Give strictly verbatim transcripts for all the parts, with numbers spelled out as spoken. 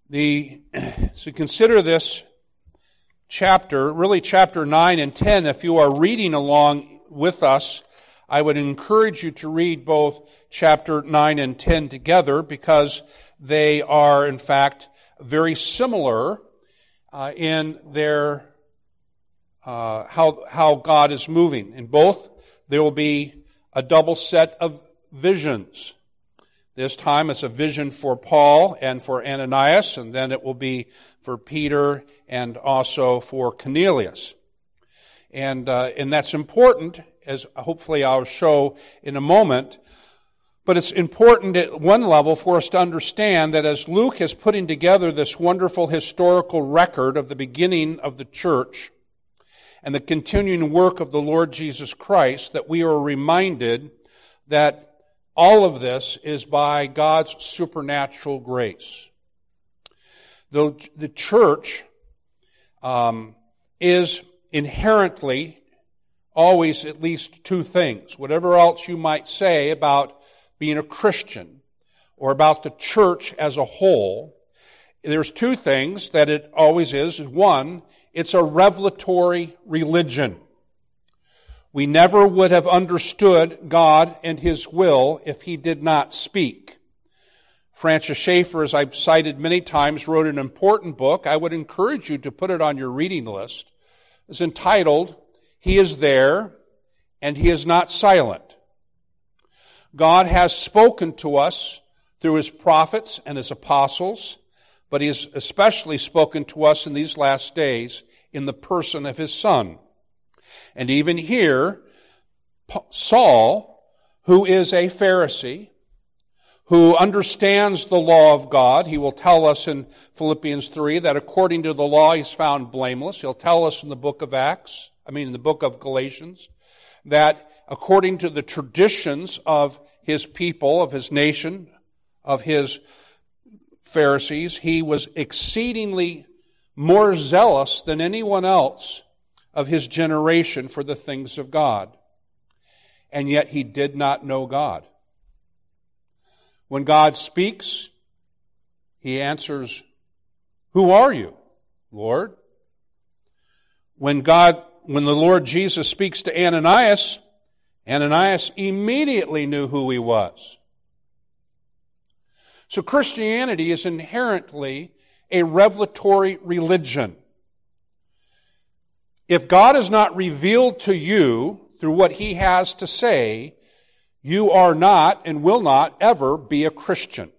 The, so consider this chapter, really chapter nine and ten. If you are reading along with us, I would encourage you to read both chapter nine and ten together because they are, in fact, very similar uh, in their uh, how how God is moving. In both, there will be a double set of visions. This time it's a vision for Paul and for Ananias, and then it will be for Peter and also for Cornelius. And uh, and that's important, as hopefully I'll show in a moment. But it's important at one level for us to understand that as Luke is putting together this wonderful historical record of the beginning of the church and the continuing work of the Lord Jesus Christ, that we are reminded that all of this is by God's supernatural grace. The, the church um, is inherently always at least two things. Whatever else you might say about being a Christian or about the church as a whole, there's two things that it always is. One, it's a revelatory religion. We never would have understood God and His will if He did not speak. Francis Schaeffer, as I've cited many times, wrote an important book. I would encourage you to put it on your reading list. It's entitled, He is There and He is Not Silent. God has spoken to us through His prophets and His apostles, but He has especially spoken to us in these last days in the person of His Son. And even here, Saul, who is a Pharisee, who understands the law of God, he will tell us in Philippians three that according to the law he's found blameless. He'll tell us in the book of Acts, I mean in the book of Galatians, that according to the traditions of his people, of his nation, of his Pharisees, he was exceedingly more zealous than anyone else of his generation for the things of God. And yet he did not know God. When God speaks, he answers, "Who are you, Lord?" When God, when the Lord Jesus speaks to Ananias, Ananias immediately knew who he was. So Christianity is inherently a revelatory religion. If God is not revealed to you through what He has to say, you are not and will not ever be a Christian.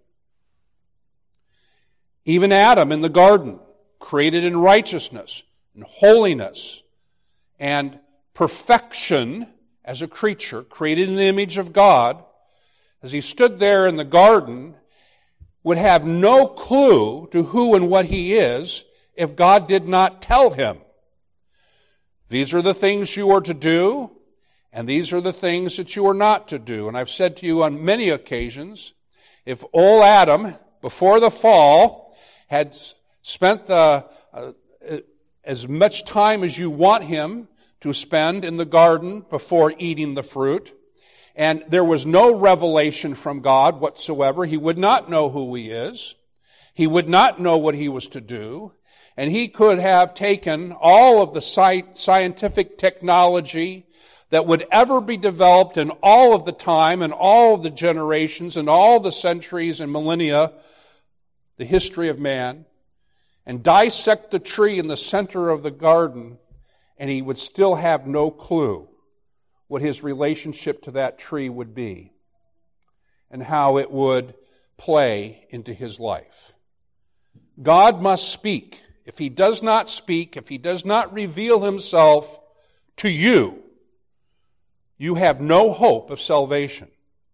Even Adam in the garden, created in righteousness and holiness and perfection as a creature, created in the image of God, as he stood there in the garden, would have no clue to who and what he is if God did not tell him. These are the things you are to do, and these are the things that you are not to do. And I've said to you on many occasions, if old Adam, before the fall, had spent the, uh, as much time as you want him to spend in the garden before eating the fruit, and there was no revelation from God whatsoever, he would not know who he is. He would not know what he was to do. And he could have taken all of the scientific technology that would ever be developed in all of the time and all of the generations and all the centuries and millennia, the history of man, and dissect the tree in the center of the garden, and he would still have no clue what his relationship to that tree would be and how it would play into his life. God must speak. If He does not speak, if He does not reveal Himself to you, you have no hope of salvation.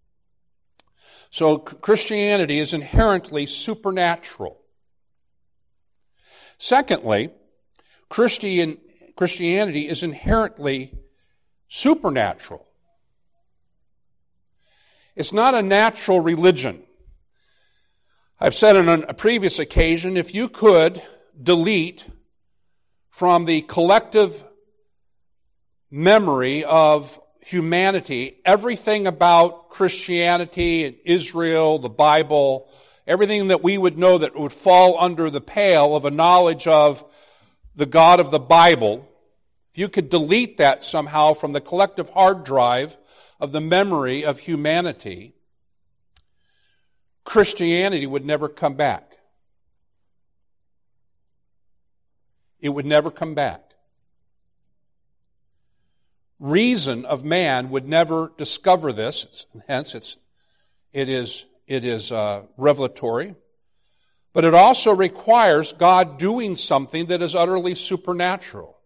So Christianity is inherently supernatural. Secondly, Christian, Christianity is inherently supernatural. It's not a natural religion. I've said on a previous occasion, if you could delete from the collective memory of humanity everything about Christianity and Israel, the Bible, everything that we would know that would fall under the pale of a knowledge of the God of the Bible, if you could delete that somehow from the collective hard drive of the memory of humanity, Christianity would never come back. It would never come back. Reason of man would never discover this, hence it's, it is, it is uh, revelatory. But it also requires God doing something that is utterly supernatural.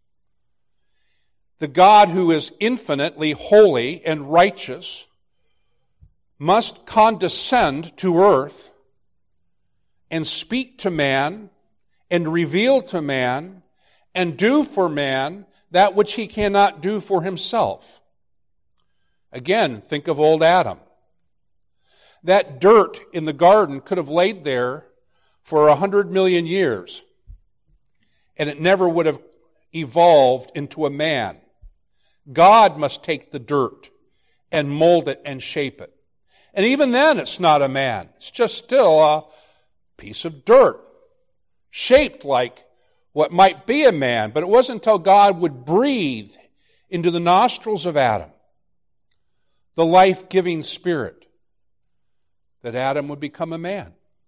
The God who is infinitely holy and righteous must condescend to earth and speak to man and reveal to man and do for man that which he cannot do for himself. Again, think of old Adam. That dirt in the garden could have laid there for a hundred million years, and it never would have evolved into a man. God must take the dirt and mold it and shape it. And even then, it's not a man. It's just still a piece of dirt, shaped like what might be a man. But it wasn't until God would breathe into the nostrils of Adam the life-giving spirit that Adam would become a man.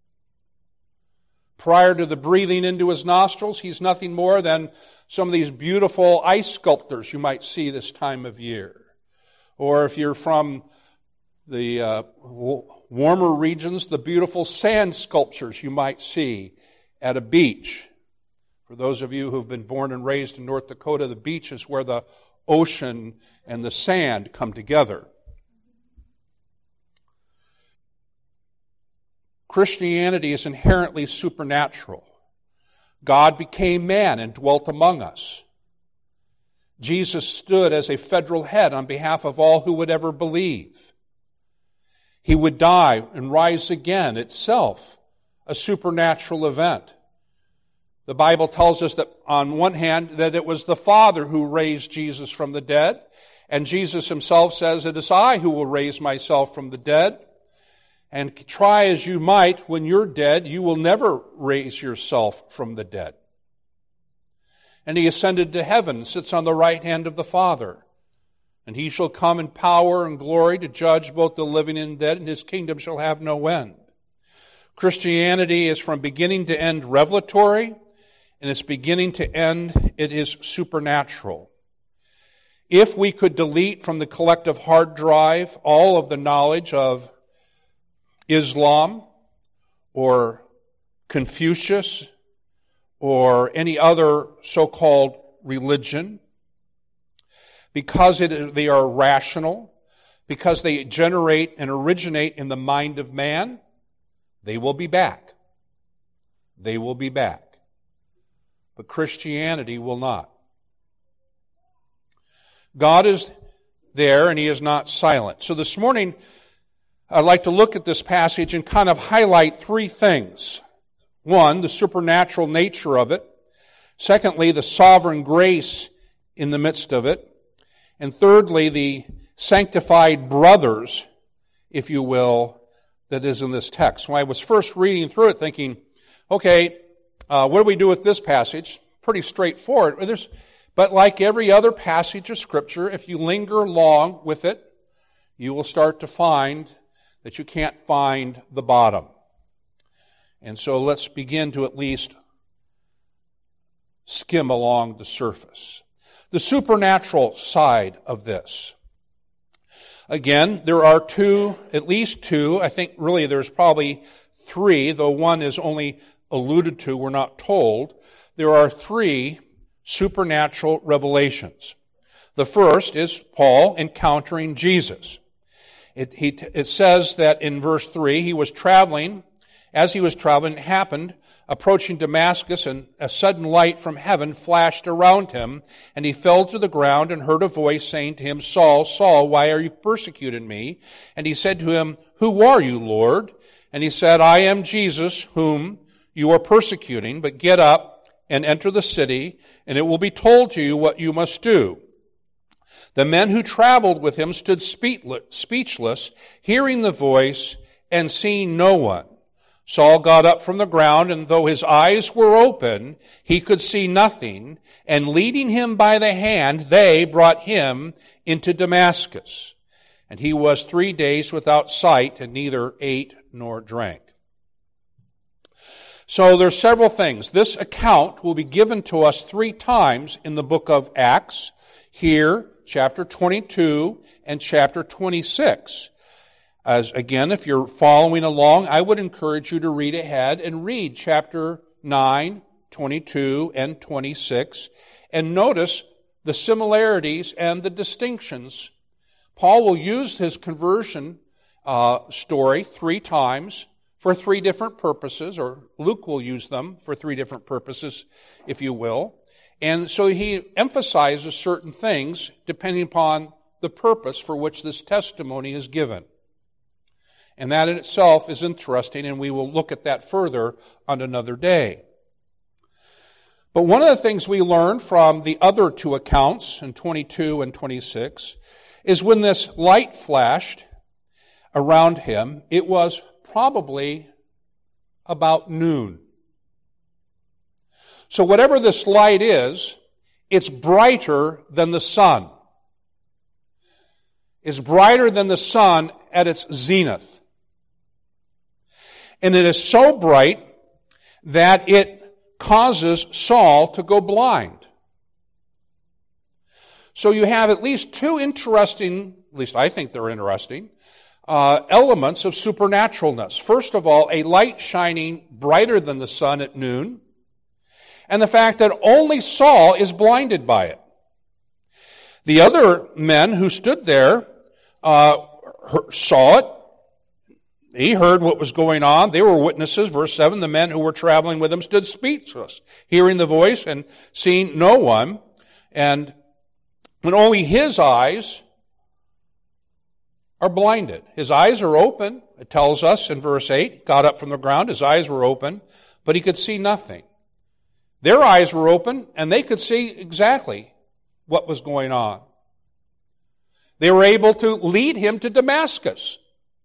Prior to the breathing into his nostrils, he's nothing more than some of these beautiful ice sculptures you might see this time of year. Or if you're from the uh, warmer regions, the beautiful sand sculptures you might see at a beach. For those of you who've been born and raised in North Dakota, the beach is where the ocean and the sand come together. Christianity is inherently supernatural. God became man and dwelt among us. Jesus stood as a federal head on behalf of all who would ever believe. He would die and rise again, itself a supernatural event. The Bible tells us that on one hand that it was the Father who raised Jesus from the dead, and Jesus himself says, "It is I who will raise myself from the dead." And try as you might, when you're dead, you will never raise yourself from the dead. And he ascended to heaven, sits on the right hand of the Father. And he shall come in power and glory to judge both the living and dead, and his kingdom shall have no end. Christianity is from beginning to end revelatory, and its beginning to end, it is supernatural. If we could delete from the collective hard drive all of the knowledge of Islam or Confucius or any other so-called religion, because it, they are rational, because they generate and originate in the mind of man, they will be back. They will be back. But Christianity will not. God is there and he is not silent. So this morning, I'd like to look at this passage and kind of highlight three things. One, the supernatural nature of it. Secondly, the sovereign grace in the midst of it. And thirdly, the sanctified brothers, if you will, that is in this text. When I was first reading through it thinking, okay, uh, what do we do with this passage? Pretty straightforward. There's, but like every other passage of Scripture, if you linger long with it, you will start to find that you can't find the bottom. And so let's begin to at least skim along the surface. The supernatural side of this. Again, there are two, at least two, I think really there's probably three, though one is only alluded to, we're not told. There are three supernatural revelations. The first is Paul encountering Jesus. It, he, it says that in verse three, he was traveling, as he was traveling, it happened, approaching Damascus, and a sudden light from heaven flashed around him, and he fell to the ground and heard a voice saying to him, "Saul, Saul, why are you persecuting me?" And he said to him, "Who are you, Lord?" And he said, "I am Jesus, whom you are persecuting, but get up and enter the city, and it will be told to you what you must do." The men who traveled with him stood speechless, hearing the voice and seeing no one. Saul got up from the ground, and though his eyes were open, he could see nothing. And leading him by the hand, they brought him into Damascus. And he was three days without sight, and neither ate nor drank. So there's several things. This account will be given to us three times in the book of Acts. Here, chapter twenty-two and chapter twenty-six. As again, if you're following along, I would encourage you to read ahead and read chapter nine, twenty-two, and twenty-six, and notice the similarities and the distinctions. Paul will use his conversion uh, story three times for three different purposes, or Luke will use them for three different purposes, if you will. And so he emphasizes certain things depending upon the purpose for which this testimony is given. And that in itself is interesting, and we will look at that further on another day. But one of the things we learn from the other two accounts, in twenty-two and twenty-six, is when this light flashed around him, it was probably about noon. So whatever this light is, it's brighter than the sun. It's brighter than the sun at its zenith. And it is so bright that it causes Saul to go blind. So you have at least two interesting, at least I think they're interesting, uh, elements of supernaturalness. First of all, a light shining brighter than the sun at noon, and the fact that only Saul is blinded by it. The other men who stood there uh, saw it. He heard what was going on. They were witnesses. Verse seven, the men who were traveling with him stood speechless, hearing the voice and seeing no one. And when only his eyes are blinded. His eyes are open, it tells us in verse eight. Got up from the ground, his eyes were open, but he could see nothing. Their eyes were open, and they could see exactly what was going on. They were able to lead him to Damascus.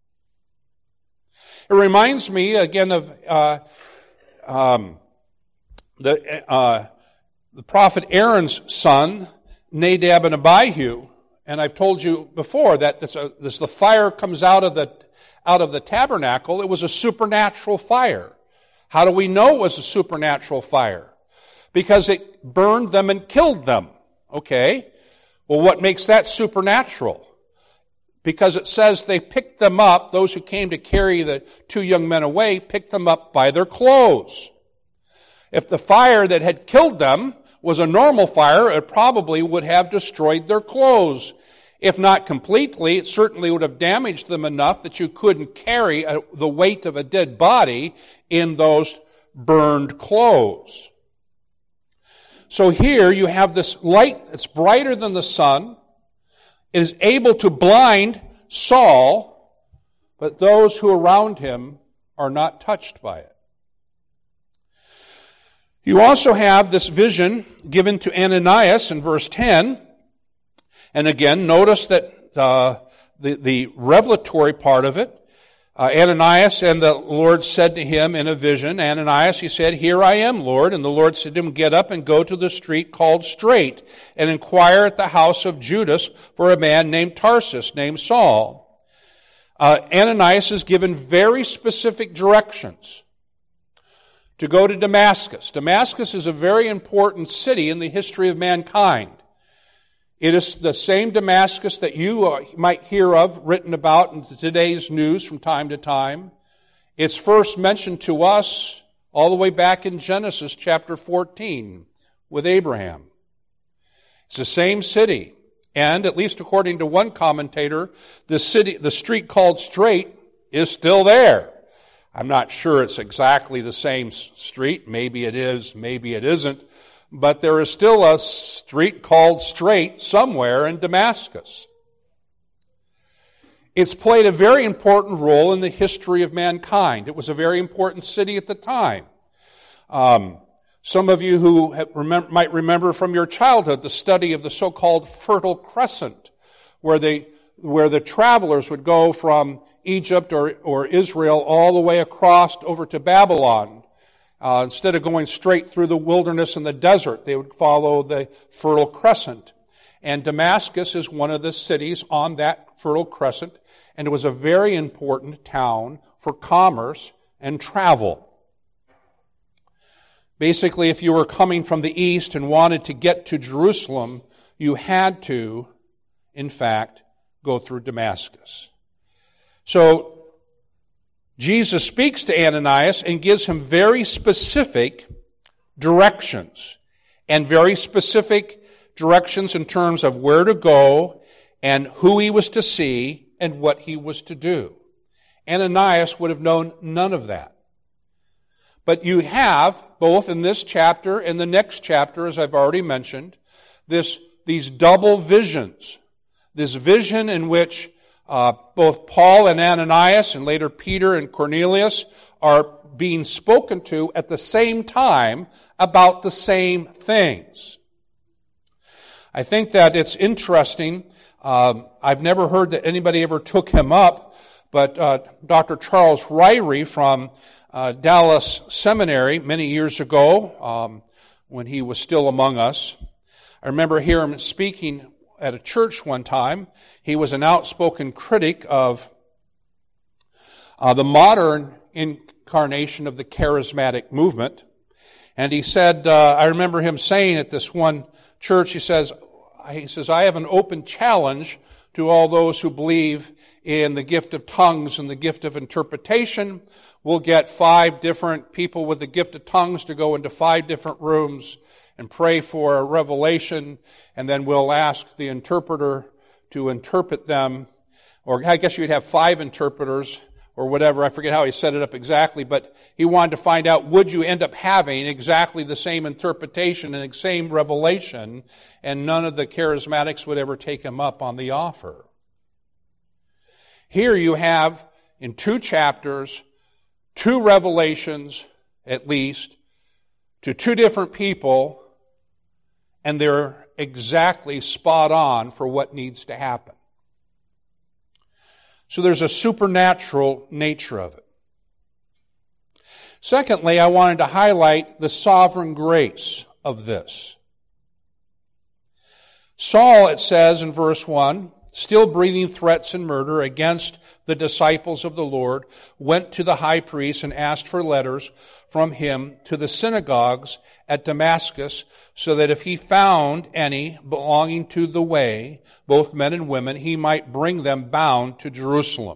It reminds me again of uh, um, the uh, the prophet Aaron's son, Nadab and Abihu, and I've told you before that this, uh, this the fire comes out of the out of the tabernacle. It was a supernatural fire. How do we know it was a supernatural fire? Because it burned them and killed them. Okay, well, what makes that supernatural? Because it says they picked them up, those who came to carry the two young men away, picked them up by their clothes. If the fire that had killed them was a normal fire, it probably would have destroyed their clothes. If not completely, it certainly would have damaged them enough that you couldn't carry a, the weight of a dead body in those burned clothes. So here you have this light that's brighter than the sun. It is able to blind Saul, but those who are around him are not touched by it. You also have this vision given to Ananias in verse ten. And again, notice that uh, the, the revelatory part of it, uh, Ananias, and the Lord said to him in a vision, Ananias, he said, "Here I am, Lord." And the Lord said to him, "Get up and go to the street called Straight, and inquire at the house of Judas for a man named Tarsus, named Saul." Uh, Ananias is given very specific directions to go to Damascus. Damascus is a very important city in the history of mankind. It is the same Damascus that you might hear of, written about in today's news from time to time. It's first mentioned to us all the way back in Genesis chapter fourteen with Abraham. It's the same city. And, at least according to one commentator, the city, the street called Straight is still there. I'm not sure it's exactly the same street. Maybe it is, maybe it isn't. But there is still a street called Straight somewhere in Damascus. It's played a very important role in the history of mankind. It was a very important city at the time. Um, some of you who have remember, might remember from your childhood the study of the so-called Fertile Crescent, where the where the travelers would go from Egypt or, or Israel all the way across over to Babylon. Uh, instead of going straight through the wilderness and the desert, they would follow the Fertile Crescent. And Damascus is one of the cities on that Fertile Crescent, and it was a very important town for commerce and travel. Basically, if you were coming from the east and wanted to get to Jerusalem, you had to, in fact, go through Damascus. So, Jesus speaks to Ananias and gives him very specific directions, and very specific directions in terms of where to go and who he was to see and what he was to do. Ananias would have known none of that. But you have, both in this chapter and the next chapter, as I've already mentioned, this, these double visions. This vision in which uh, both Paul and Ananias, and later Peter and Cornelius, are being spoken to at the same time about the same things. I think that it's interesting. Um, I've never heard that anybody ever took him up, but uh, Doctor Charles Ryrie from Uh, Dallas Seminary many years ago, um, when he was still among us. I remember hearing him speaking at a church one time. He was an outspoken critic of uh, the modern incarnation of the charismatic movement. And he said, uh, I remember him saying at this one church, he says, he says, I have an open challenge to all those who believe in the gift of tongues and the gift of interpretation. We'll get five different people with the gift of tongues to go into five different rooms and pray for a revelation, and then we'll ask the interpreter to interpret them. Or I guess you'd have five interpreters or whatever. I forget how he set it up exactly, but he wanted to find out, would you end up having exactly the same interpretation and the same revelation, and none of the charismatics would ever take him up on the offer. Here you have, in two chapters, two revelations, at least, to two different people, and they're exactly spot on for what needs to happen. So there's a supernatural nature of it. Secondly, I wanted to highlight the sovereign grace of this. Saul, it says in verse one, still breathing threats and murder against the disciples of the Lord, went to the high priest and asked for letters from him to the synagogues at Damascus, so that if he found any belonging to the way, both men and women, he might bring them bound to Jerusalem.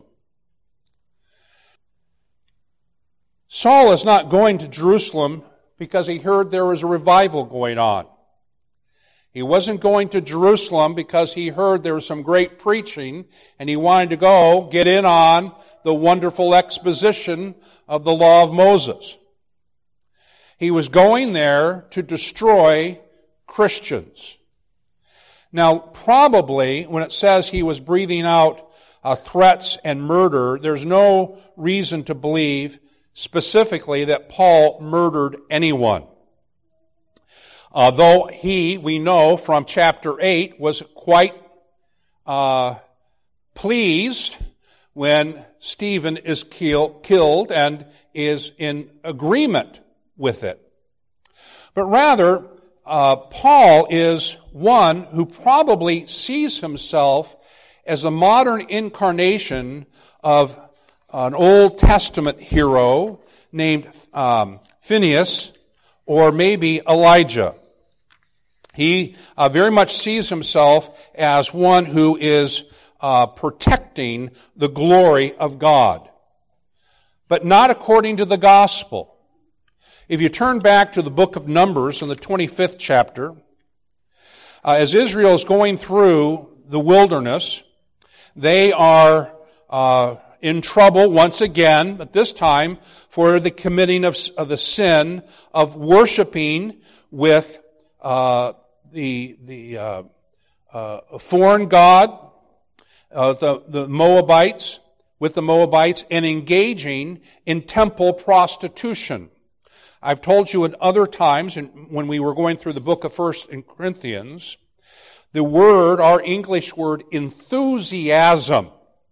Saul is not going to Jerusalem because he heard there was a revival going on. He wasn't going to Jerusalem because he heard there was some great preaching and he wanted to go get in on the wonderful exposition of the law of Moses. He was going there to destroy Christians. Now, probably when it says he was breathing out uh, threats and murder, there's no reason to believe specifically that Paul murdered anyone. Uh, though he, we know from chapter eight, was quite uh, pleased when Stephen is kill, killed and is in agreement with it. But rather, uh, Paul is one who probably sees himself as a modern incarnation of an Old Testament hero named um, Phineas, or maybe Elijah. He uh, very much sees himself as one who is uh, protecting the glory of God, but not according to the gospel. If you turn back to the book of Numbers in the twenty-fifth chapter, uh, as Israel is going through the wilderness, they are uh, in trouble once again, but this time for the committing of, of the sin of worshiping with uh, the the uh, uh, foreign god, uh, the the Moabites, with the Moabites, and engaging in temple prostitution. I've told you in other times, and when we were going through the book of First Corinthians, the word, our English word, enthusiasm.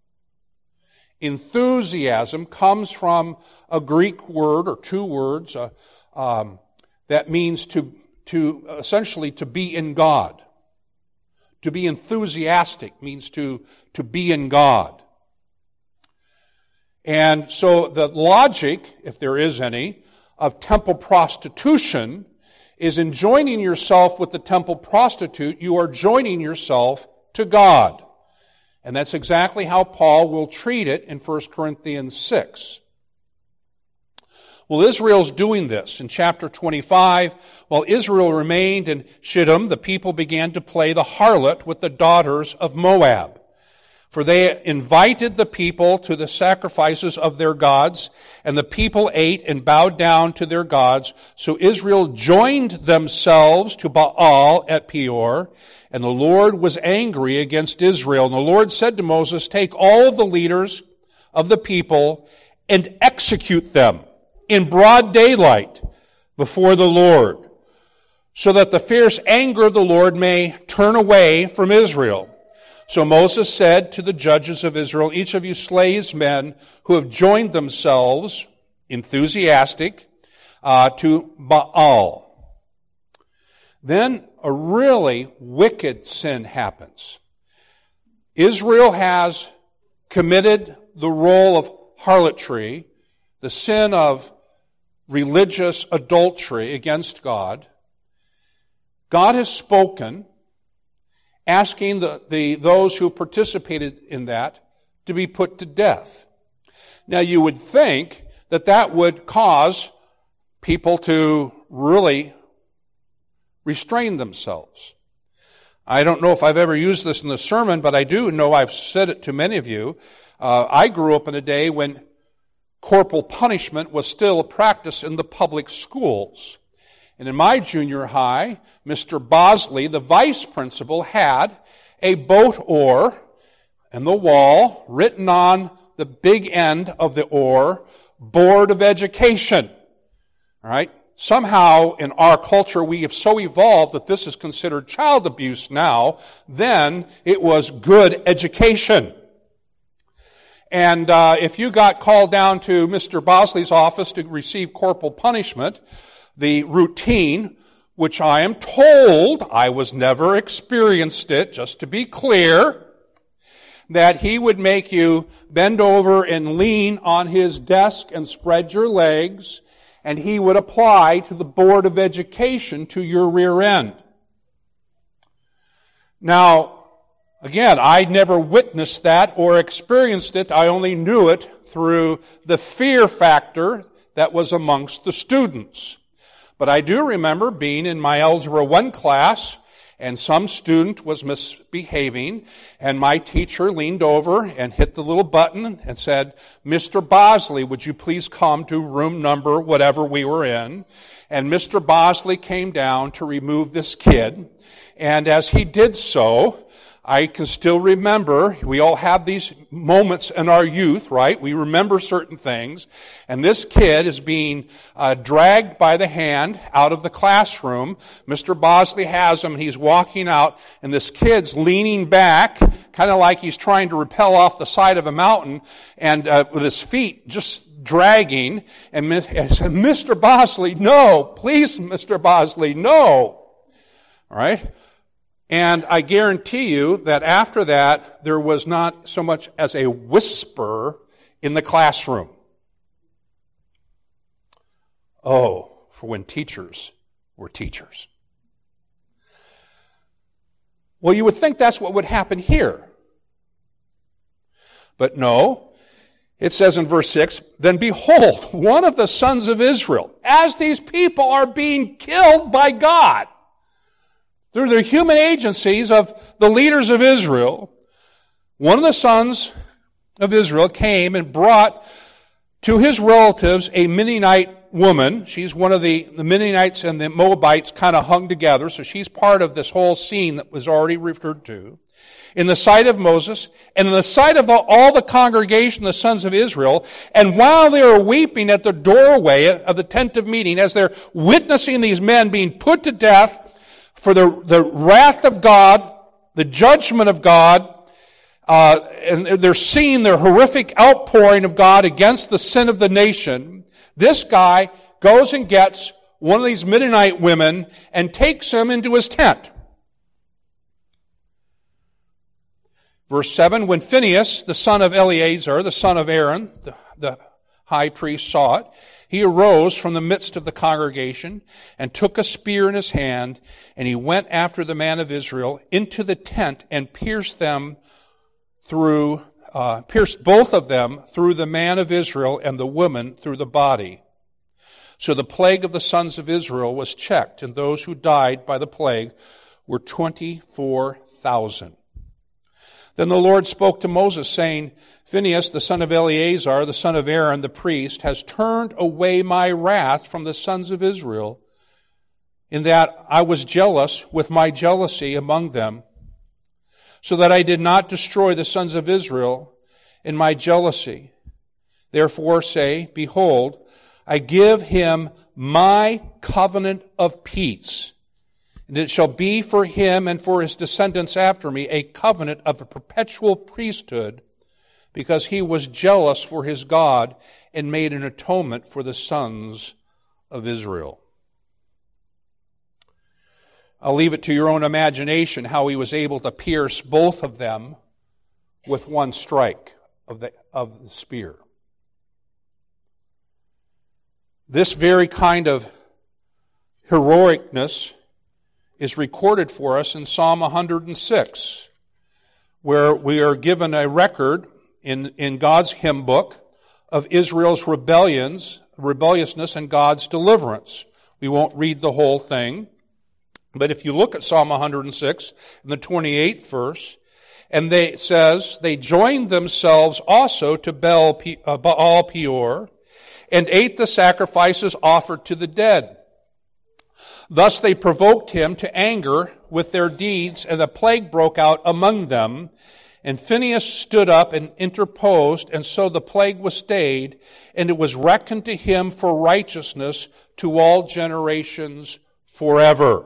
Enthusiasm comes from a Greek word, or two words, uh, um, that means to, to essentially to be in God. To be enthusiastic means to, to be in God. And so the logic, if there is any, of temple prostitution is in joining yourself with the temple prostitute, you are joining yourself to God. And that's exactly how Paul will treat it in First Corinthians six. Well, Israel's doing this. In chapter twenty-five, while Israel remained in Shittim, the people began to play the harlot with the daughters of Moab. For they invited the people to the sacrifices of their gods, and the people ate and bowed down to their gods. So Israel joined themselves to Baal at Peor, and the Lord was angry against Israel. And the Lord said to Moses, take all of the leaders of the people and execute them in broad daylight before the Lord, so that the fierce anger of the Lord may turn away from Israel. So Moses said to the judges of Israel, each of you slay his men who have joined themselves, enthusiastic, uh, to Baal. Then a really wicked sin happens. Israel has committed the role of harlotry, the sin of religious adultery against God. God has spoken, asking the, the those who participated in that to be put to death. Now you would think that that would cause people to really restrain themselves. I don't know if I've ever used this in the sermon, but I do know I've said it to many of you. Uh, I grew up in a day when corporal punishment was still a practice in the public schools. And in my junior high, Mister Bosley, the vice principal, had a boat oar in the wall, written on the big end of the oar, Board of Education. All right? Somehow in our culture we have so evolved that this is considered child abuse now. Then it was good education. And uh, if you got called down to Mister Bosley's office to receive corporal punishment, the routine, which I am told, I was never experienced it, just to be clear, that he would make you bend over and lean on his desk and spread your legs, and he would apply to the Board of Education to your rear end. Now, again, I never witnessed that or experienced it. I only knew it through the fear factor that was amongst the students. But I do remember being in my Algebra one class, and some student was misbehaving, and my teacher leaned over and hit the little button and said, Mister Bosley, would you please come to room number whatever we were in? And Mister Bosley came down to remove this kid, and as he did so, I can still remember, we all have these moments in our youth, right? We remember certain things. And this kid is being uh, dragged by the hand out of the classroom. Mister Bosley has him, and he's walking out, and this kid's leaning back, kind of like he's trying to rappel off the side of a mountain, and uh, with his feet just dragging. And Mister Bosley, no, please, Mister Bosley, no. All right? And I guarantee you that after that, there was not so much as a whisper in the classroom. Oh, for when teachers were teachers. Well, you would think that's what would happen here. But no, it says in verse six, then behold, one of the sons of Israel, as these people are being killed by God, through the human agencies of the leaders of Israel, one of the sons of Israel came and brought to his relatives a Midianite woman. She's one of the, the Midianites and the Moabites kind of hung together, so she's part of this whole scene that was already referred to. In the sight of Moses, and in the sight of the, all the congregation, the sons of Israel, and while they are weeping at the doorway of the tent of meeting, as they're witnessing these men being put to death, for the, the wrath of God the judgment of God, uh, and they're seeing the horrific outpouring of God against the sin of the nation, this guy goes and gets one of these Midianite women and takes him into his tent. Verse seven, when Phinehas, the son of Eleazar, the son of Aaron, the, the high priest, saw it, he arose from the midst of the congregation and took a spear in his hand, and he went after the man of Israel into the tent and pierced them through, uh, pierced both of them through the man of Israel and the woman through the body. So the plague of the sons of Israel was checked, and those who died by the plague were twenty-four thousand. Then the Lord spoke to Moses, saying, Phinehas, the son of Eleazar, the son of Aaron, the priest, has turned away my wrath from the sons of Israel, in that I was jealous with my jealousy among them, so that I did not destroy the sons of Israel in my jealousy. Therefore say, behold, I give him my covenant of peace, and it shall be for him and for his descendants after me a covenant of a perpetual priesthood, because he was jealous for his God and made an atonement for the sons of Israel. I'll leave it to your own imagination how he was able to pierce both of them with one strike of the, of the spear. This very kind of heroicness is recorded for us in Psalm one hundred six, where we are given a record in, in God's hymn book of Israel's rebellions, rebelliousness and God's deliverance. We won't read the whole thing, but if you look at Psalm one hundred six, in the twenty-eighth verse, and they, it says, they joined themselves also to Baal, uh, Baal Peor, and ate the sacrifices offered to the dead. Thus they provoked him to anger with their deeds, and the plague broke out among them. And Phinehas stood up and interposed, and so the plague was stayed, and it was reckoned to him for righteousness to all generations forever.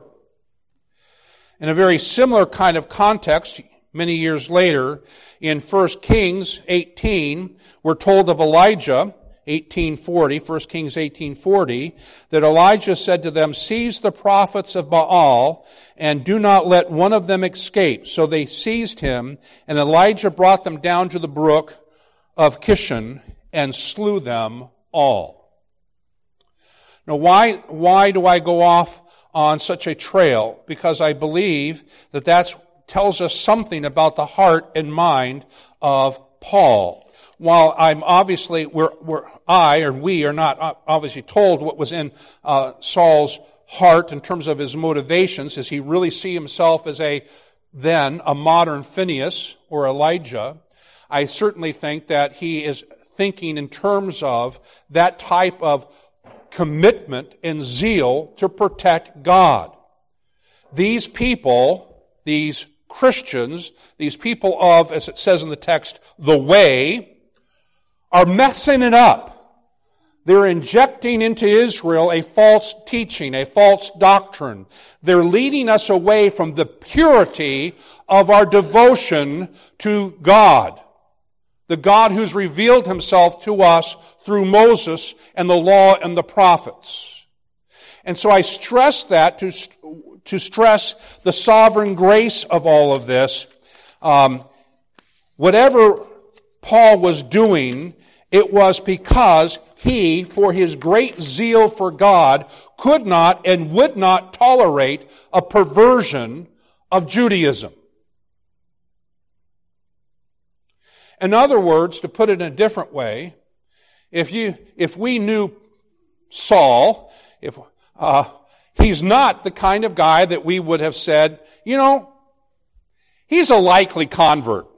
In a very similar kind of context, many years later, in First Kings eighteen, we're told of Elijah, eighteen forty, First Kings eighteen forty, that Elijah said to them, seize the prophets of Baal, and do not let one of them escape. So they seized him, and Elijah brought them down to the brook of Kishon, and slew them all. Now why, why do I go off on such a trail? Because I believe that that tells us something about the heart and mind of Paul. While I'm obviously, we're, we're, I or we are not obviously told what was in uh, Saul's heart in terms of his motivations, does he really see himself as a, then, a modern Phinehas or Elijah? I certainly think that he is thinking in terms of that type of commitment and zeal to protect God. These people, these Christians, these people of, as it says in the text, the way, are messing it up. They're injecting into Israel a false teaching, a false doctrine. They're leading us away from the purity of our devotion to God. The God who's revealed himself to us through Moses and the law and the prophets. And so I stress that to, to stress the sovereign grace of all of this. Um, whatever Paul was doing, it was because he, for his great zeal for God, could not and would not tolerate a perversion of Judaism. In other words, to put it in a different way, if you, if we knew Saul, if uh, he's not the kind of guy that we would have said, you know, he's a likely convert.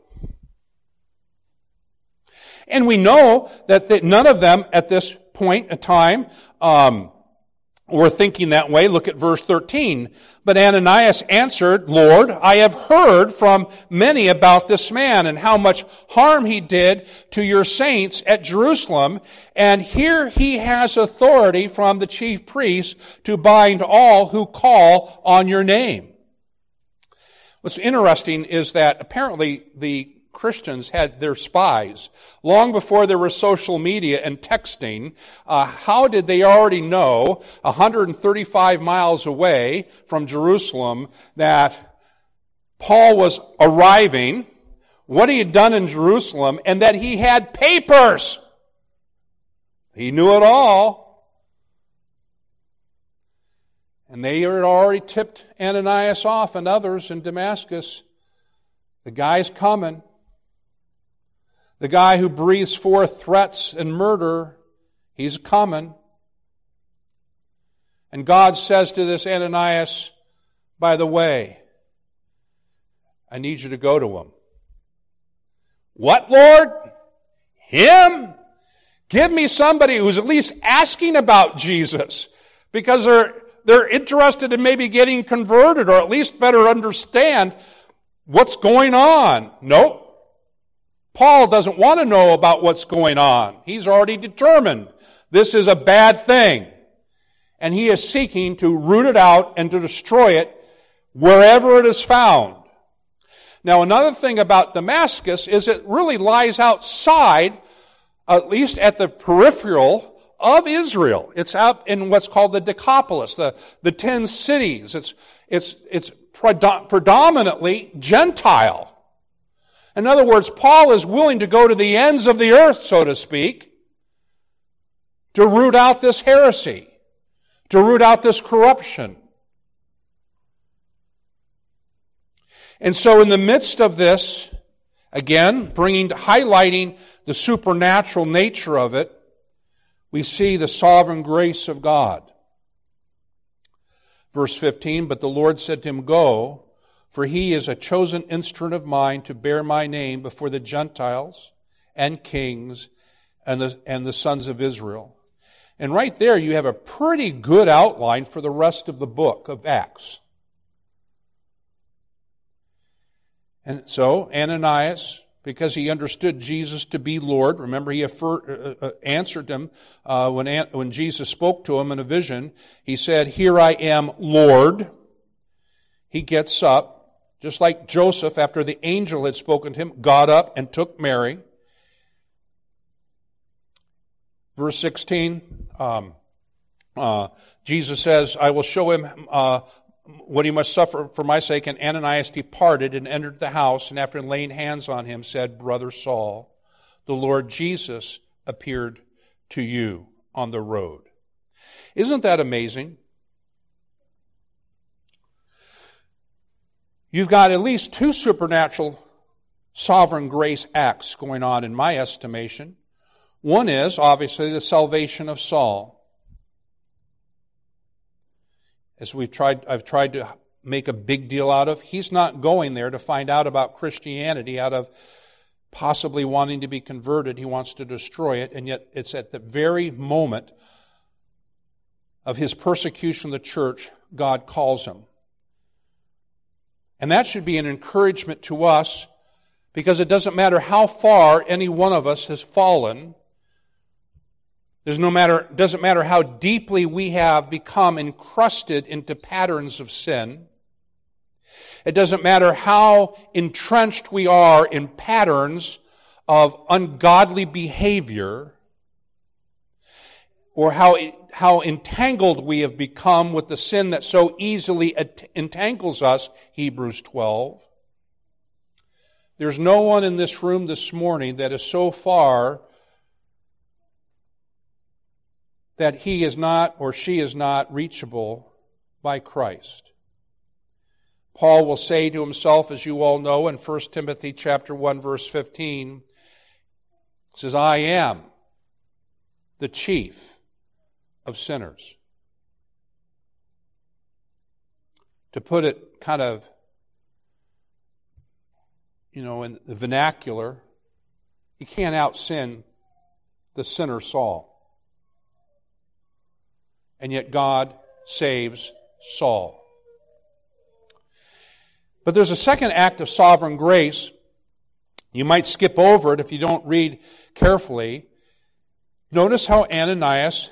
And we know that, that none of them at this point in time um, were thinking that way. Look at verse thirteen. But Ananias answered, Lord, I have heard from many about this man and how much harm he did to your saints at Jerusalem. And here he has authority from the chief priests to bind all who call on your name. What's interesting is that apparently the Christians had their spies. Long before there was social media and texting, uh, how did they already know, one hundred thirty-five miles away from Jerusalem, that Paul was arriving, what he had done in Jerusalem, and that he had papers? He knew it all. And they had already tipped Ananias off and others in Damascus. The guy's coming. The guy who breathes forth threats and murder, he's coming. And God says to this Ananias, by the way, I need you to go to him. What, Lord? Him? Give me somebody who's at least asking about Jesus, because they're, they're interested in maybe getting converted, or at least better understand what's going on. Nope. Paul doesn't want to know about what's going on. He's already determined this is a bad thing. And he is seeking to root it out and to destroy it wherever it is found. Now, another thing about Damascus is it really lies outside, at least at the peripheral of Israel. It's out in what's called the Decapolis, the, the ten cities. It's, it's, it's predominantly Gentile. In other words, Paul is willing to go to the ends of the earth, so to speak, to root out this heresy, to root out this corruption. And so in the midst of this, again, bringing, highlighting the supernatural nature of it, we see the sovereign grace of God. Verse fifteen, but the Lord said to him, go, for he is a chosen instrument of mine to bear my name before the Gentiles and kings and the, and the sons of Israel. And right there you have a pretty good outline for the rest of the book of Acts. And so Ananias, because he understood Jesus to be Lord, remember he affer, uh, uh, answered him uh, when, when Jesus spoke to him in a vision. He said, here I am, Lord. He gets up. Just like Joseph, after the angel had spoken to him, got up and took Mary. Verse sixteen, um, uh, Jesus says, I will show him uh, what he must suffer for my sake. And Ananias departed and entered the house, and after laying hands on him, said, Brother Saul, the Lord Jesus appeared to you on the road. Isn't that amazing? You've got at least two supernatural sovereign grace acts going on in my estimation. One is, obviously, the salvation of Saul. As we've tried, I've tried to make a big deal out of, he's not going there to find out about Christianity out of possibly wanting to be converted. He wants to destroy it, and yet it's at the very moment of his persecution of the church, God calls him. And that should be an encouragement to us, because it doesn't matter how far any one of us has fallen. There's no matter, it doesn't matter how deeply we have become encrusted into patterns of sin. It doesn't matter how entrenched we are in patterns of ungodly behavior, or how how entangled we have become with the sin that so easily entangles us, Hebrews twelve. There's no one in this room this morning that is so far that he is not or she is not reachable by Christ. Paul will say to himself, as you all know, in First Timothy chapter one, verse fifteen, he says, I am the chief of sinners. To put it kind of, you know, in the vernacular, you can't out-sin the sinner Saul. And yet God saves Saul. But there's a second act of sovereign grace. You might skip over it if you don't read carefully. Notice how Ananias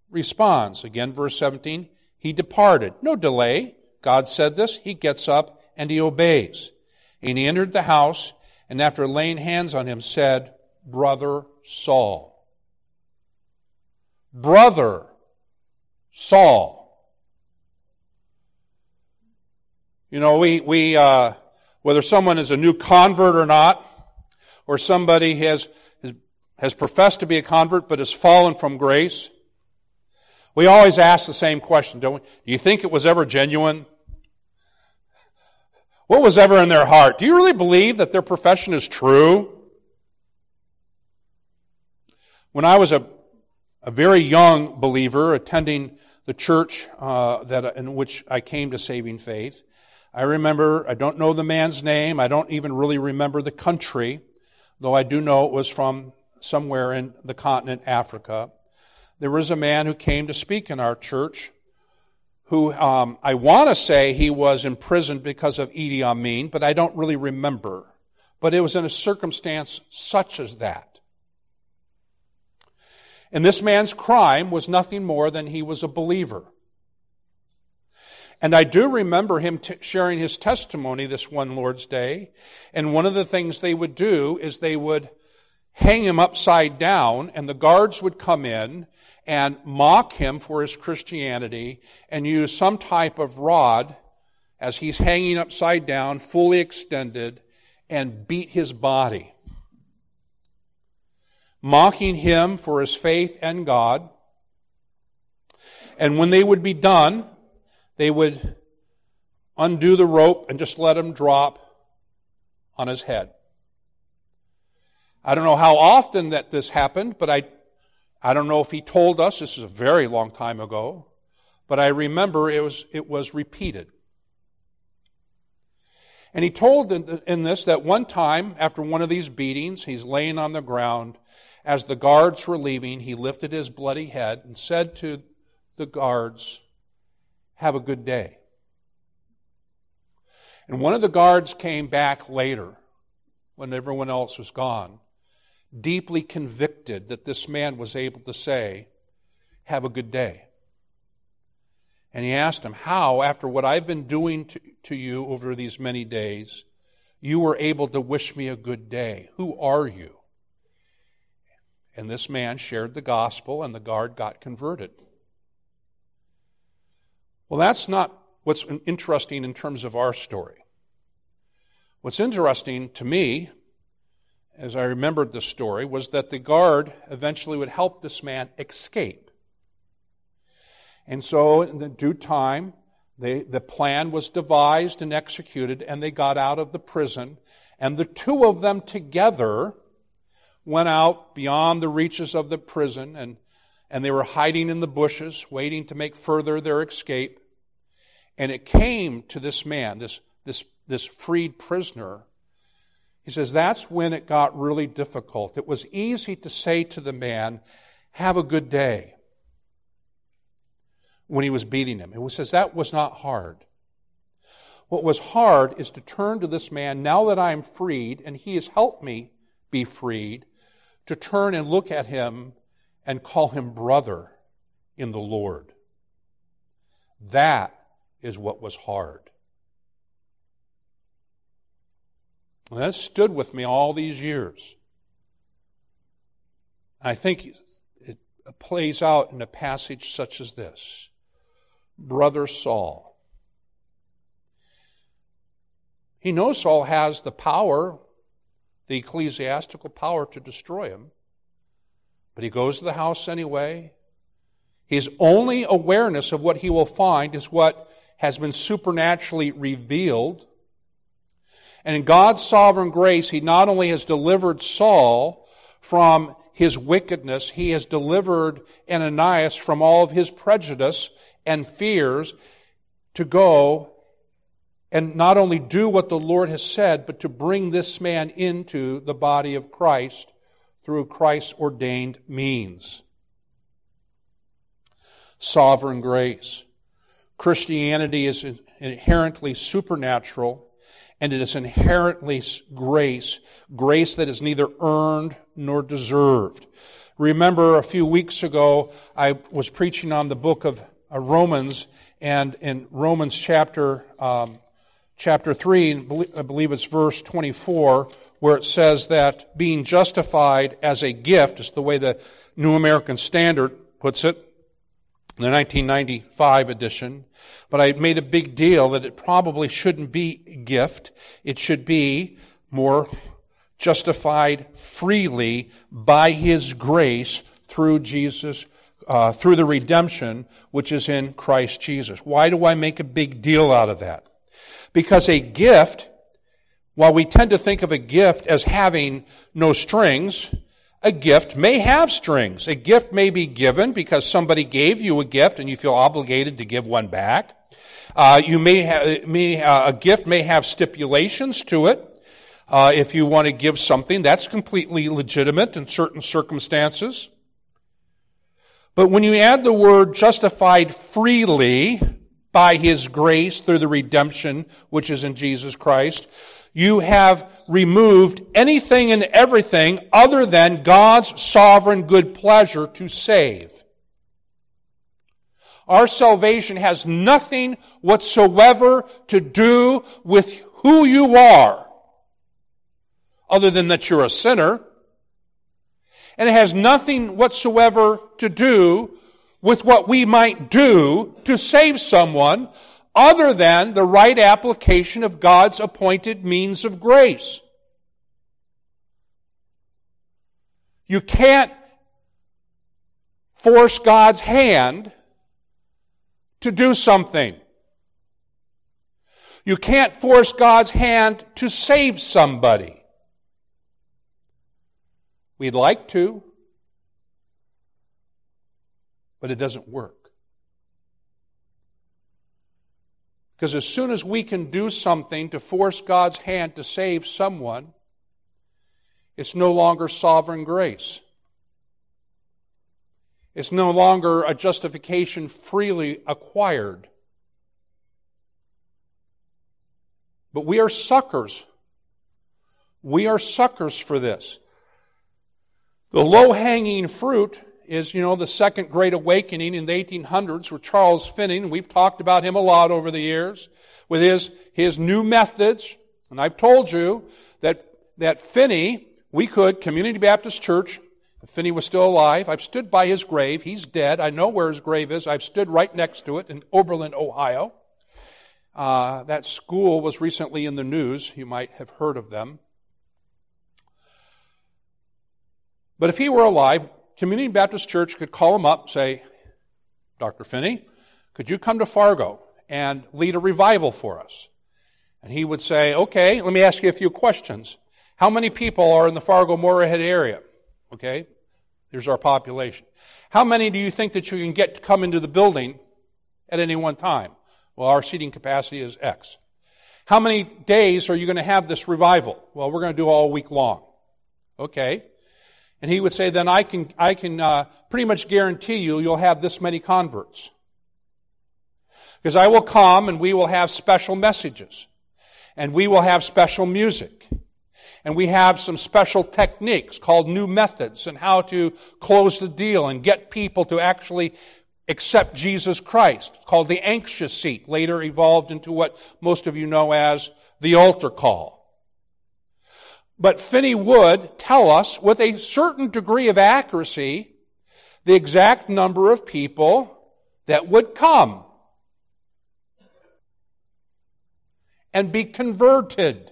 responds. Again, verse seventeen, he departed. No delay. God said this. He gets up and he obeys. And he entered the house, and after laying hands on him, said, Brother Saul. Brother Saul. You know, we, we uh, whether someone is a new convert or not, or somebody has, has, has professed to be a convert but has fallen from grace, we always ask the same question, don't we? Do you think it was ever genuine? What was ever in their heart? Do you really believe that their profession is true? When I was a, a very young believer attending the church uh, that in which I came to saving faith, I remember, I don't know the man's name, I don't even really remember the country, though I do know it was from somewhere in the continent Africa. There was a man who came to speak in our church who, um, I want to say he was imprisoned because of Idi Amin, but I don't really remember. But it was in a circumstance such as that. And this man's crime was nothing more than he was a believer. And I do remember him t- sharing his testimony this one Lord's Day. And one of the things they would do is they would hang him upside down, and the guards would come in and mock him for his Christianity and use some type of rod as he's hanging upside down, fully extended, and beat his body, mocking him for his faith and God. And when they would be done, they would undo the rope and just let him drop on his head. I don't know how often that this happened, but I I don't know if he told us. This is a very long time ago, but I remember it was it was repeated. And he told in, in this that one time, after one of these beatings, he's laying on the ground. As the guards were leaving, he lifted his bloody head and said to the guards, "Have a good day." And one of the guards came back later, when everyone else was gone, deeply convicted that this man was able to say, "Have a good day." And he asked him, how, after what I've been doing to, to you over these many days, you were able to wish me a good day? Who are you? And this man shared the gospel, and the guard got converted. Well, that's not what's interesting in terms of our story. What's interesting to me, as I remembered the story, was that the guard eventually would help this man escape. And so in the due time, they, the plan was devised and executed, and they got out of the prison. And the two of them together went out beyond the reaches of the prison, and, and they were hiding in the bushes, waiting to make further their escape. And it came to this man, this, this, this freed prisoner. He says, that's when it got really difficult. It was easy to say to the man, "Have a good day," when he was beating him. It says that was not hard. What was hard is to turn to this man, now that I am freed, and he has helped me be freed, to turn and look at him and call him brother in the Lord. That is what was hard. And that stood with me all these years. I think it plays out in a passage such as this. Brother Saul. He knows Saul has the power, the ecclesiastical power, to destroy him. But he goes to the house anyway. His only awareness of what he will find is what has been supernaturally revealed. And in God's sovereign grace, he not only has delivered Saul from his wickedness, he has delivered Ananias from all of his prejudice and fears to go and not only do what the Lord has said, but to bring this man into the body of Christ through Christ's ordained means. Sovereign grace. Christianity is inherently supernatural, and it is inherently grace, grace that is neither earned nor deserved. Remember, a few weeks ago, I was preaching on the book of Romans, and in Romans chapter um, chapter three, I believe it's verse twenty-four, where it says that being justified as a gift, is the way the New American Standard puts it, the nineteen ninety-five edition. But I made a big deal that it probably shouldn't be a gift. It should be more justified freely by His grace through Jesus, uh, through the redemption which is in Christ Jesus. Why do I make a big deal out of that? Because a gift, while we tend to think of a gift as having no strings, a gift may have strings. A gift may be given because somebody gave you a gift and you feel obligated to give one back. Uh, you may have, may, uh, a gift may have stipulations to it. Uh, if you want to give something, that's completely legitimate in certain circumstances. But when you add the word justified freely by His grace through the redemption which is in Jesus Christ, you have removed anything and everything other than God's sovereign good pleasure to save. Our salvation has nothing whatsoever to do with who you are, other than that you're a sinner. And it has nothing whatsoever to do with what we might do to save someone, other than the right application of God's appointed means of grace. You can't force God's hand to do something. You can't force God's hand to save somebody. We'd like to, but it doesn't work. Because as soon as we can do something to force God's hand to save someone, it's no longer sovereign grace. It's no longer a justification freely acquired. But we are suckers. We are suckers for this. The low-hanging fruit is, you know, the second great awakening in the eighteen hundreds with Charles Finney, and we've talked about him a lot over the years, with his, his new methods. And I've told you that, that Finney, we could, Community Baptist Church, if Finney was still alive, I've stood by his grave. He's dead. I know where his grave is. I've stood right next to it in Oberlin, Ohio. Uh, that school was recently in the news. You might have heard of them. But if he were alive, Community Baptist Church could call him up and say, Doctor Finney, could you come to Fargo and lead a revival for us? And he would say, okay, let me ask you a few questions. How many people are in the Fargo-Moorhead area? Okay, here's our population. How many do you think that you can get to come into the building at any one time? Well, our seating capacity is X. How many days are you going to have this revival? Well, we're going to do all week long. Okay. And he would say, then I can, I can uh, pretty much guarantee you you'll have this many converts. Because I will come and we will have special messages. And we will have special music. And we have some special techniques called new methods and how to close the deal and get people to actually accept Jesus Christ, called the anxious seat, later evolved into what most of you know as the altar call. But Finney would tell us with a certain degree of accuracy the exact number of people that would come and be converted.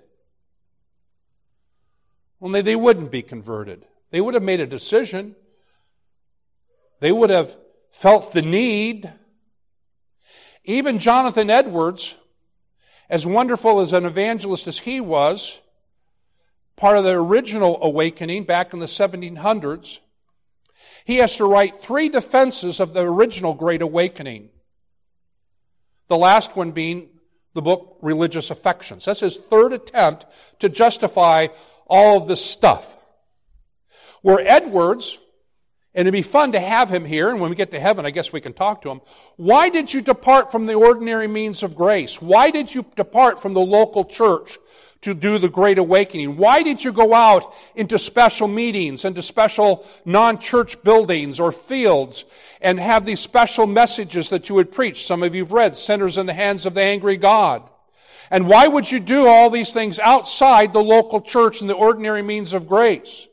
Only they wouldn't be converted. They would have made a decision. They would have felt the need. Even Jonathan Edwards, as wonderful as an evangelist as he was, part of the original awakening back in the seventeen hundreds, he has to write three defenses of the original Great Awakening. The last one being the book Religious Affections. That's his third attempt to justify all of this stuff. Where Edwards, and it'd be fun to have him here, and when we get to heaven, I guess we can talk to him. Why did you depart from the ordinary means of grace? Why did you depart from the local church to do the Great Awakening? Why did you go out into special meetings, into special non-church buildings or fields, and have these special messages that you would preach? Some of you have read, Sinners in the Hands of the Angry God. And why would you do all these things outside the local church and the ordinary means of grace?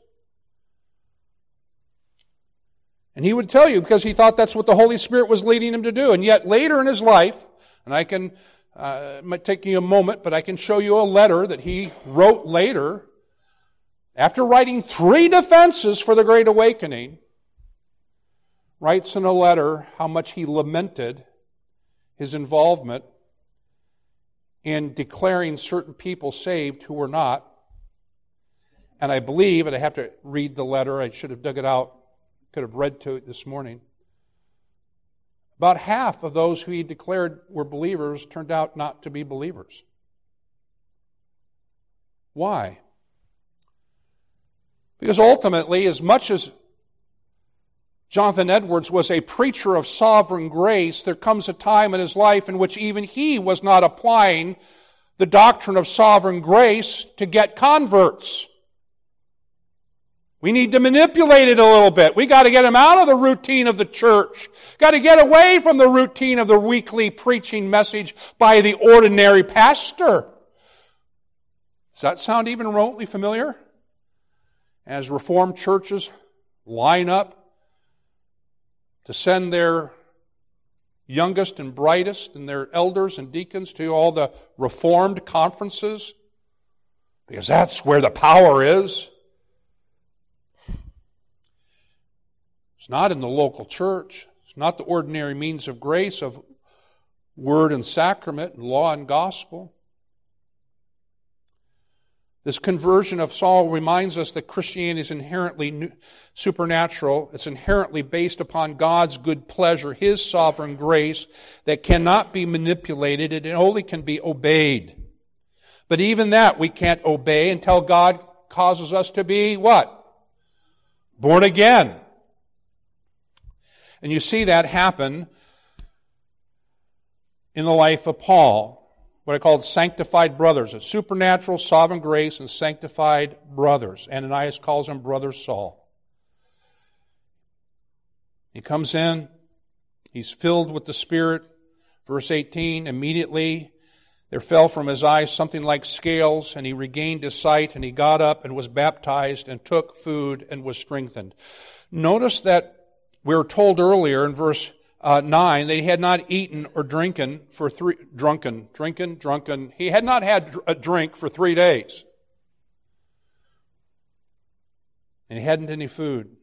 And he would tell you because he thought that's what the Holy Spirit was leading him to do. And yet later in his life, and I can, uh, it might take you a moment, but I can show you a letter that he wrote later, after writing three defenses for the Great Awakening, writes in a letter how much he lamented his involvement in declaring certain people saved who were not. And I believe, and I have to read the letter, I should have dug it out, could have read to it this morning. About half of those who he declared were believers turned out not to be believers. Why? Because ultimately, as much as Jonathan Edwards was a preacher of sovereign grace, there comes a time in his life in which even he was not applying the doctrine of sovereign grace to get converts. We need to manipulate it a little bit. We got to get him out of the routine of the church. Got to get away from the routine of the weekly preaching message by the ordinary pastor. Does that sound even remotely familiar? As Reformed churches line up to send their youngest and brightest and their elders and deacons to all the Reformed conferences, because that's where the power is. It's not in the local church. It's not the ordinary means of grace of word and sacrament and law and gospel. This conversion of Saul reminds us that Christianity is inherently supernatural. It's inherently based upon God's good pleasure, His sovereign grace that cannot be manipulated. It only can be obeyed. But even that we can't obey until God causes us to be what? Born again. And you see that happen in the life of Paul. What I called sanctified brothers, a supernatural sovereign grace and sanctified brothers. Ananias calls them Brother Saul. He comes in, he's filled with the Spirit. Verse eighteen, immediately there fell from his eyes something like scales, and he regained his sight, and he got up and was baptized and took food and was strengthened. Notice that we were told earlier in verse Uh, nine, that he had not eaten or drinken for three, drunken, drinking, drunken. He had not had a drink for three days. And he hadn't any food.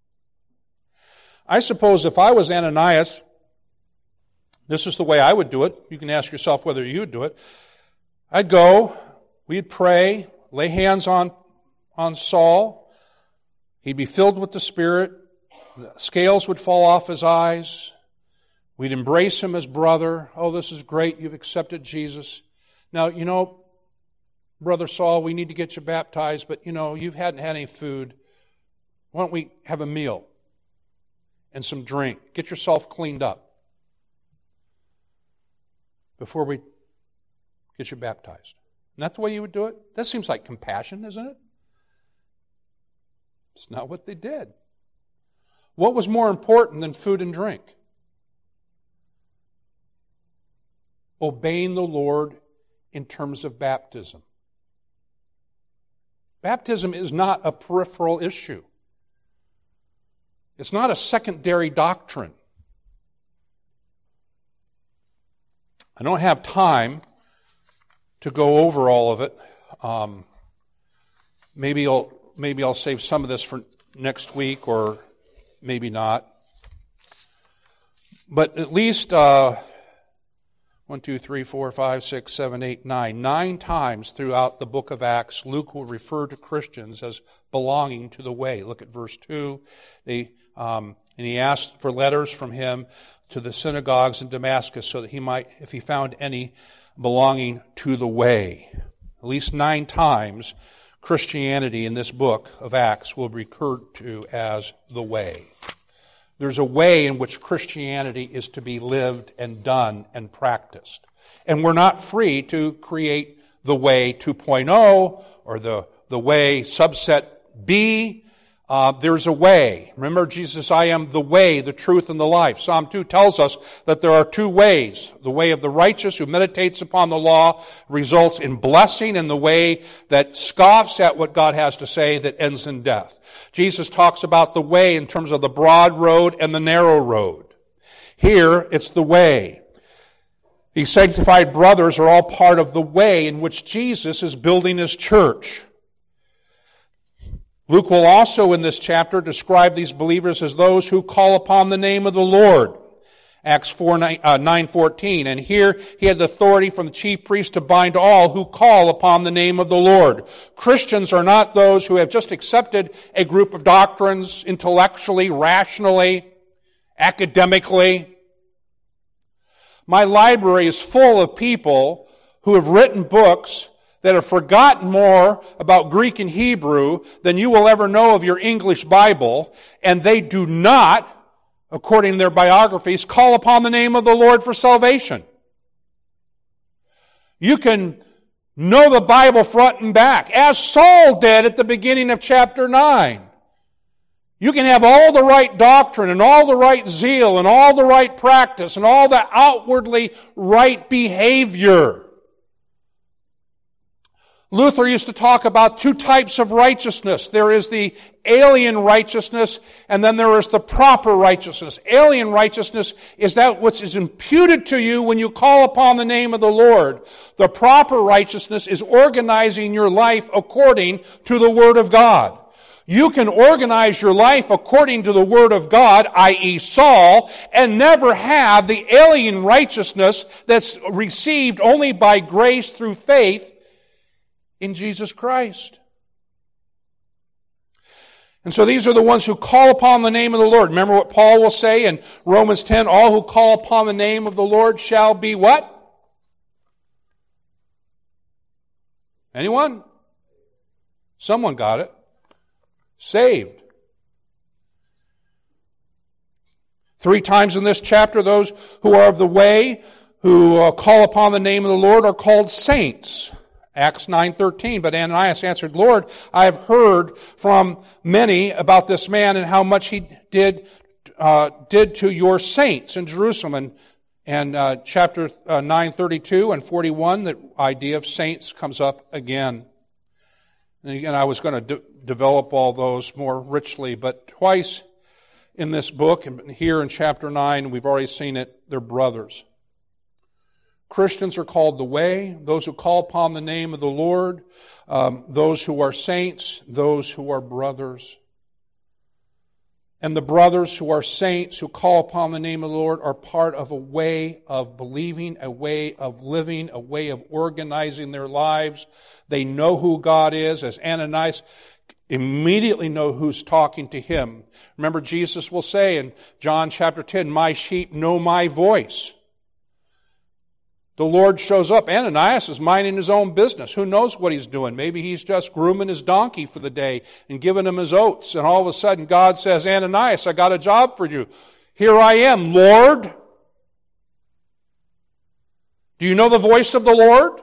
I suppose if I was Ananias, this is the way I would do it. You can ask yourself whether you would do it. I'd go, we'd pray, lay hands on, on Saul. He'd be filled with the Spirit. The scales would fall off his eyes. We'd embrace him as brother. Oh, this is great. You've accepted Jesus. Now, you know, Brother Saul, we need to get you baptized, but, you know, you hadn't had any food. Why don't we have a meal and some drink? Get yourself cleaned up before we get you baptized. Isn't that the way you would do it? That seems like compassion, isn't it? It's not what they did. What was more important than food and drink? Obeying the Lord in terms of baptism. Baptism is not a peripheral issue. It's not a secondary doctrine. I don't have time to go over all of it. Um, maybe I'll maybe I'll save some of this for next week, or maybe not. But at least uh, one, two, three, four, five, six, seven, eight, nine. Nine times throughout the book of Acts, Luke will refer to Christians as belonging to the way. Look at verse two. They, um, and he asked for letters from him to the synagogues in Damascus so that he might, if he found any, belonging to the way. At least nine times, Christianity in this book of Acts will be referred to as the way. There's a way in which Christianity is to be lived and done and practiced. And we're not free to create the way two point oh or the, the way subset B. Uh, there's a way. Remember, Jesus, I am the way, the truth, and the life. Psalm two tells us that there are two ways. The way of the righteous who meditates upon the law results in blessing, and the way that scoffs at what God has to say that ends in death. Jesus talks about the way in terms of the broad road and the narrow road. Here, it's the way. These sanctified brothers are all part of the way in which Jesus is building his church. Luke will also in this chapter describe these believers as those who call upon the name of the Lord. Acts four, nine fourteen. And here he had the authority from the chief priest to bind all who call upon the name of the Lord. Christians are not those who have just accepted a group of doctrines intellectually, rationally, academically. My library is full of people who have written books that have forgotten more about Greek and Hebrew than you will ever know of your English Bible, and they do not, according to their biographies, call upon the name of the Lord for salvation. You can know the Bible front and back, as Saul did at the beginning of chapter nine. You can have all the right doctrine and all the right zeal and all the right practice and all the outwardly right behavior. Luther used to talk about two types of righteousness. There is the alien righteousness, and then there is the proper righteousness. Alien righteousness is that which is imputed to you when you call upon the name of the Lord. The proper righteousness is organizing your life according to the Word of God. You can organize your life according to the Word of God, that is. Saul, and never have the alien righteousness that's received only by grace through faith in Jesus Christ. And so these are the ones who call upon the name of the Lord. Remember what Paul will say in Romans ten, all who call upon the name of the Lord shall be what? Anyone? Someone got it. Saved. Three times in this chapter, those who are of the way, who uh, call upon the name of the Lord, are called saints. Acts nine thirteen, but Ananias answered, Lord, I have heard from many about this man and how much he did uh, did to your saints in Jerusalem. And, and uh, chapter uh, nine thirty-two and forty-one, the idea of saints comes up again. And again, I was going to de- develop all those more richly, but twice in this book, and here in chapter nine, we've already seen it, they're brothers. Christians are called the way, those who call upon the name of the Lord, um, those who are saints, those who are brothers. And the brothers who are saints, who call upon the name of the Lord, are part of a way of believing, a way of living, a way of organizing their lives. They know who God is, as Ananias immediately know who's talking to him. Remember, Jesus will say in John chapter ten, my sheep know my voice. The Lord shows up. Ananias is minding his own business. Who knows what he's doing? Maybe he's just grooming his donkey for the day and giving him his oats. And all of a sudden God says, Ananias, I got a job for you. Here I am, Lord. Do you know the voice of the Lord?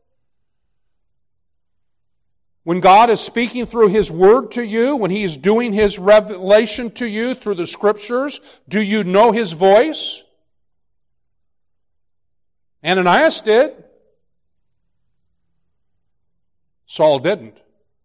When God is speaking through His Word to you, when He is doing His revelation to you through the Scriptures, do you know His voice? Ananias did. Saul didn't.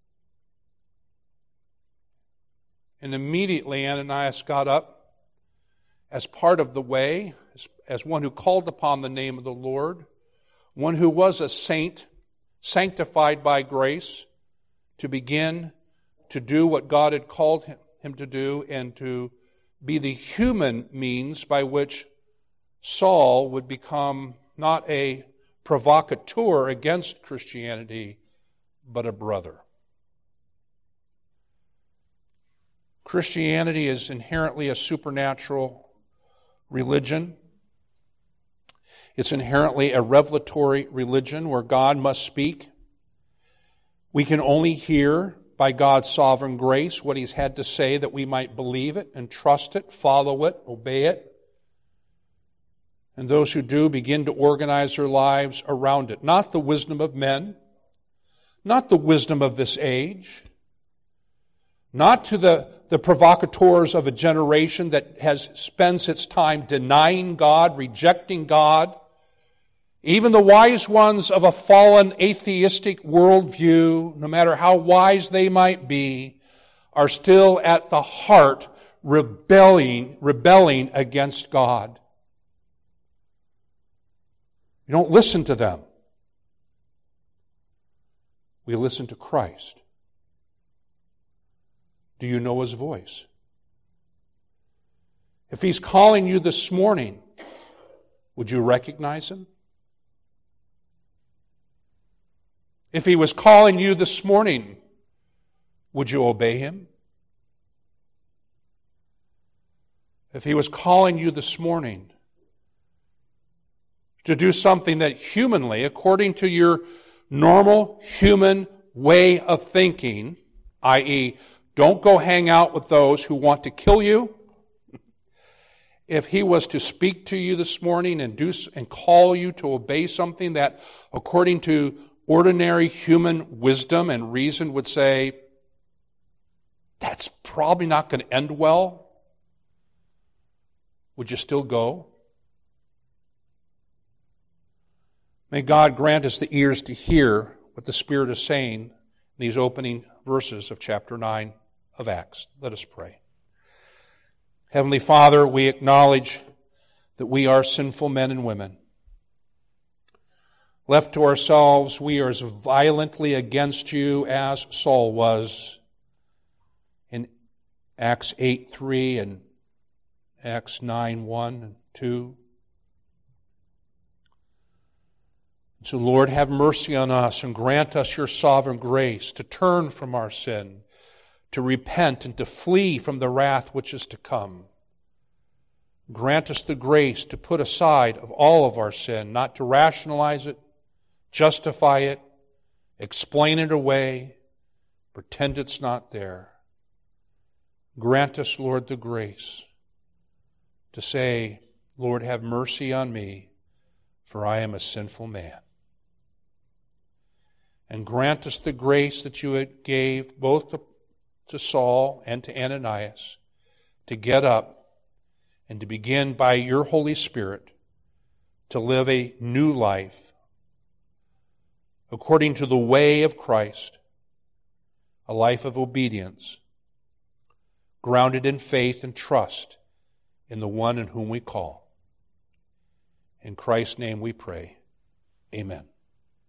And immediately Ananias got up as part of the way, as, as one who called upon the name of the Lord, one who was a saint, sanctified by grace, to begin to do what God had called him, him to do, and to be the human means by which Saul would become not a provocateur against Christianity, but a brother. Christianity is inherently a supernatural religion. It's inherently a revelatory religion where God must speak. We can only hear by God's sovereign grace what He's had to say that we might believe it and trust it, follow it, obey it. And those who do begin to organize their lives around it. Not the wisdom of men, not the wisdom of this age, not to the, the provocateurs of a generation that has spends its time denying God, rejecting God. Even the wise ones of a fallen atheistic worldview, no matter how wise they might be, are still at the heart rebelling, rebelling against God. We don't listen to them. We listen to Christ. Do you know His voice? If He's calling you this morning, would you recognize Him? If He was calling you this morning, would you obey Him? If He was calling you this morning to do something that humanly, according to your normal human way of thinking, that is, don't go hang out with those who want to kill you. If He was to speak to you this morning and do and call you to obey something that, according to ordinary human wisdom and reason, would say, that's probably not going to end well, would you still go? May God grant us the ears to hear what the Spirit is saying in these opening verses of chapter nine of Acts. Let us pray. Heavenly Father, we acknowledge that we are sinful men and women. Left to ourselves, we are as violently against you as Saul was in Acts eight three and Acts nine one and two. So, Lord, have mercy on us and grant us your sovereign grace to turn from our sin, to repent and to flee from the wrath which is to come. Grant us the grace to put aside of all of our sin, not to rationalize it, justify it, explain it away, pretend it's not there. Grant us, Lord, the grace to say, Lord, have mercy on me, for I am a sinful man. And grant us the grace that you gave both to, to Saul and to Ananias to get up and to begin by your Holy Spirit to live a new life according to the way of Christ, a life of obedience, grounded in faith and trust in the one in whom we call. In Christ's name we pray. Amen.